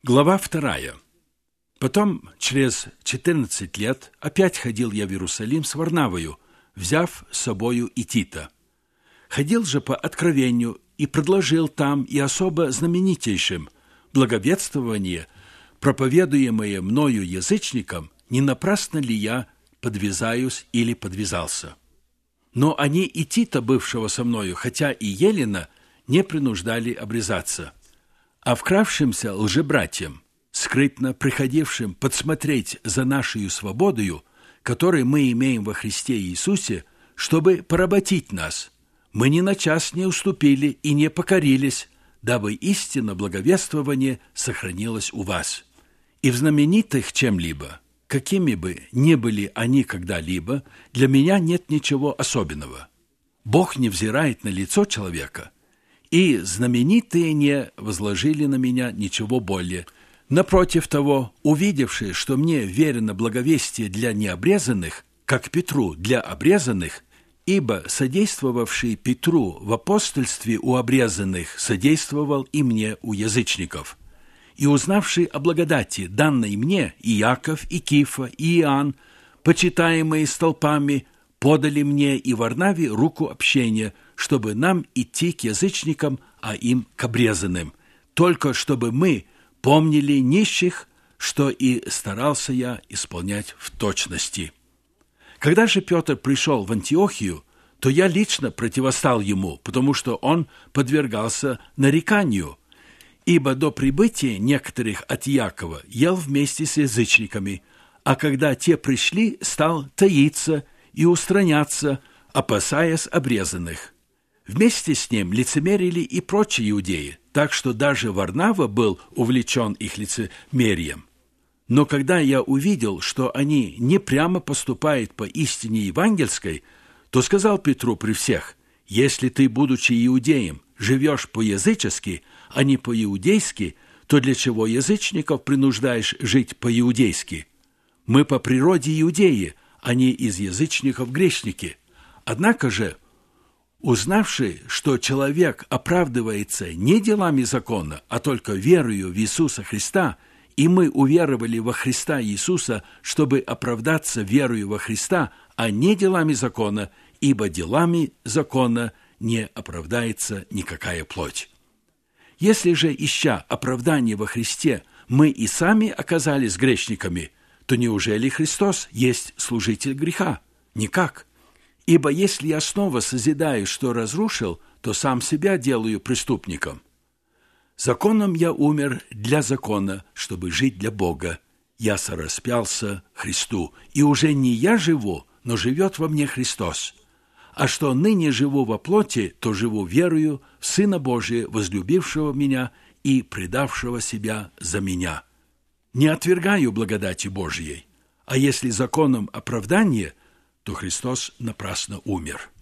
Глава 2. Потом, через 14 лет, опять ходил я в Иерусалим с Варнавою, взяв с собою и Тита. Ходил же по откровению и предложил там и особо знаменитейшим благовествование, проповедуемое мною язычникам, не напрасно ли я подвязаюсь или подвязался. Но они и Тита, бывшего со мною, хотя и Елена, не принуждали обрезаться. А вкравшимся лжебратьям, скрытно приходившим подсмотреть за нашей свободою, которую мы имеем во Христе Иисусе, чтобы поработить нас, мы ни на час не уступили и не покорились, дабы истина благовествования сохранилась у вас. И в знаменитых чем-либо, какими бы ни были они когда-либо, для меня нет ничего особенного. Бог не взирает на лицо человека, и знаменитые не возложили на меня ничего более. Напротив того, увидевши, что мне верено благовестие для необрезанных, как Петру для обрезанных, ибо содействовавший Петру в апостольстве у обрезанных содействовал и мне у язычников. И узнавший о благодати, данной мне, и Яков, и Кифа, и Иоанн, почитаемые столпами, подали мне и Варнаве руку общения, чтобы нам идти к язычникам, а им к обрезанным, только чтобы мы помнили нищих, что и старался я исполнять в точности. Когда же Петр пришел в Антиохию, то я лично противостал ему, потому что он подвергался нареканию, ибо до прибытия некоторых от Якова ел вместе с язычниками, а когда те пришли, стал таиться и устраняться, опасаясь обрезанных. Вместе с ним лицемерили и прочие иудеи, так что даже Варнава был увлечен их лицемерием. Но когда я увидел, что они не прямо поступают по истине евангельской, то сказал Петру при всех: «Если ты, будучи иудеем, живешь по-язычески, а не по-иудейски, то для чего язычников принуждаешь жить по-иудейски? Мы по природе иудеи, а не из язычников грешники. Однако же, узнавши, что человек оправдывается не делами закона, а только верою в Иисуса Христа, и мы уверовали во Христа Иисуса, чтобы оправдаться верою во Христа, а не делами закона, ибо делами закона не оправдается никакая плоть. Если же, ища оправдание во Христе, мы и сами оказались грешниками, то неужели Христос есть служитель греха? Никак. Ибо если я снова созидаю, что разрушил, то сам себя делаю преступником. Законом я умер для закона, чтобы жить для Бога. Я сораспялся Христу, и уже не я живу, но живет во мне Христос. А что ныне живу во плоти, то живу верою в Сына Божия, возлюбившего меня и предавшего себя за меня. Не отвергаю благодати Божьей, а если законом оправдание, то Христос напрасно умер».